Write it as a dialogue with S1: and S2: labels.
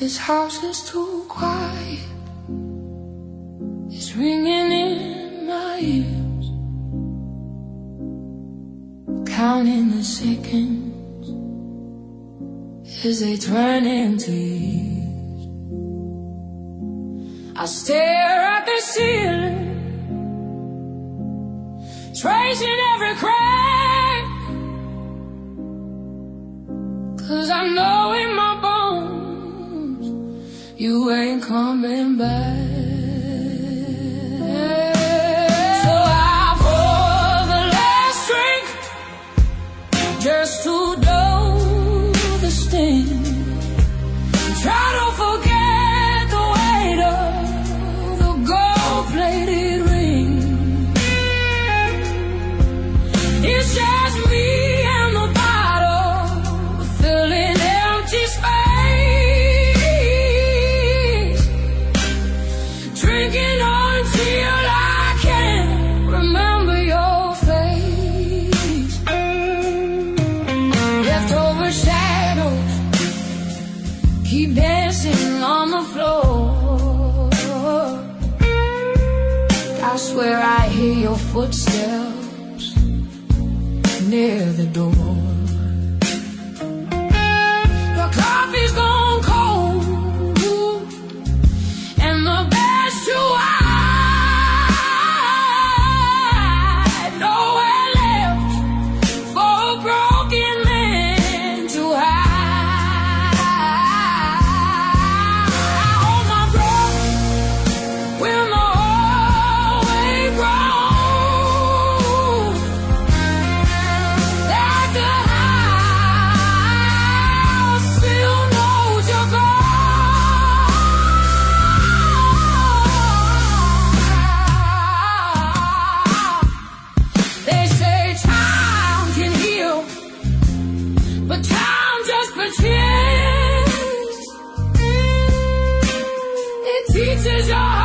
S1: This house is too quiet. It's ringing in my ears, counting the seconds as they turn into years. I stare at the ceiling, tracing every crack, 'cause I know in my bones you ain't coming back. So I pour the last drink just to dull the sting. Try to forget the weight of the gold-plated ring. It's just me and the bottle, filling empty space, drinking until I can't remember your face. Leftover shadows keep dancing on the floor. I swear I hear your footsteps near the door. The coffee's gone cold and the bed's too wide. Nowhere left for a broken man to hide. I hold my breath when the hallway groans, that the house still knows you're gone. They say time can heal, but time just pretends. It teaches your